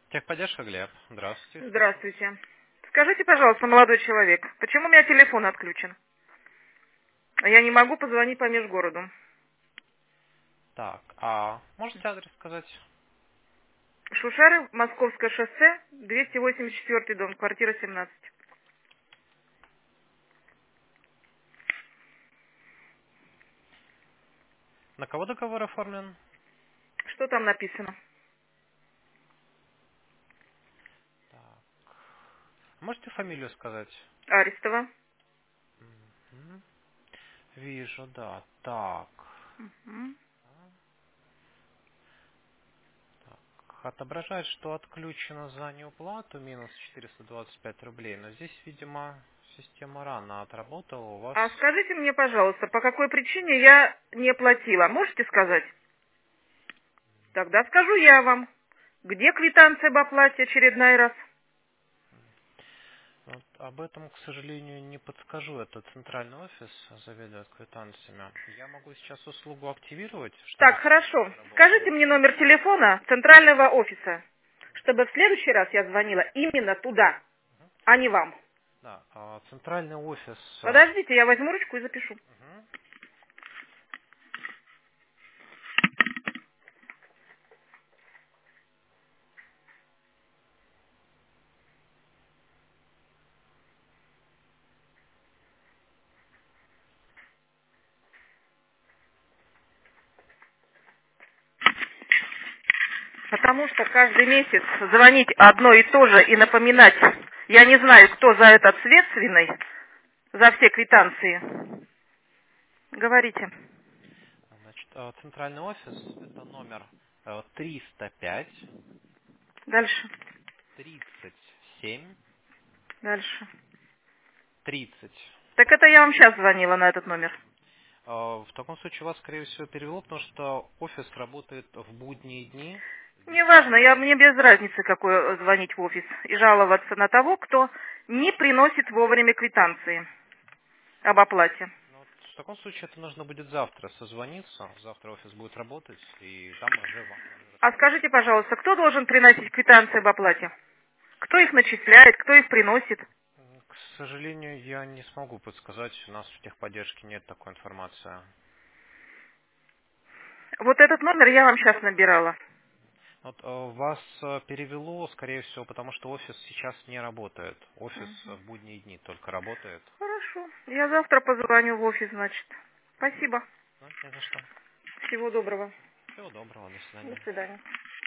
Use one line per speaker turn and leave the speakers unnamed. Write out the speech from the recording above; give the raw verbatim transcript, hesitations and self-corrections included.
Техподдержка, Глеб. Здравствуйте, слушаю вас.
Здравствуйте. Скажите, пожалуйста, молодой человек, почему у меня телефон отключен? А я не могу позвонить по межгороду.
Так, а можете адрес сказать?
Шушары, Московское шоссе, двести восемьдесят четвёртый дом, квартира семнадцать.
На кого договор оформлен?
Что там написано?
Так. Можете фамилию сказать?
Арестова.
Мгм. Вижу, да. Так.
Мгм.
Так. Отображает, что отключено за неуплату минус четыреста двадцать пять рублей. Но здесь, видимо, система рано отработала. У вас...
А скажите мне, пожалуйста, по какой причине я не платила? Можете сказать? Тогда скажу я вам. Где квитанция об оплате очередной раз?
Вот об этом, к сожалению, не подскажу. Это центральный офис заведует квитанциями. Я могу сейчас услугу активировать, чтобы
Так,
в следующий раз
хорошо.
работала.
Скажите мне номер телефона центрального офиса, чтобы в следующий раз я звонила именно туда, а не вам.
Да, а, центральный офис. а,
Подождите, я возьму ручку и запишу.
мгм.
Потому что каждый месяц звонить одно и то же и напоминать, я не знаю, кто за это ответственный, за все квитанции. Говорите.
Значит, а, центральный офис это номер а, триста пять
Дальше.
тридцать семь
Дальше.
тридцать.
Так это я вам сейчас звонила на этот номер.
А, В таком случае вас, скорее всего, перевело, потому что офис работает в будние дни с
Неважно,
десяти.
я, мне без разницы, какой э, звонить в офис и жаловаться на того, кто не приносит вовремя квитанции об оплате.
Ну, вот в таком случае это нужно будет завтра созвониться. Завтра офис будет работать, и там уже вам менеджер
А
скажет.
скажите, пожалуйста, кто должен приносить квитанции об оплате? Кто их начисляет, кто их приносит?
М, К сожалению, я не смогу подсказать. У нас в техподдержке нет такой информации.
Вот этот номер я вам сейчас набирала.
Вот э, вас э, перевело, скорее всего, потому что офис сейчас не работает. Офис
Мгм.
в будние дни только работает.
Хорошо. Я завтра позвоню в офис, значит. Спасибо.
Ну, не за что.
Всего доброго.
Всего доброго, до
До
свидания.
свидания.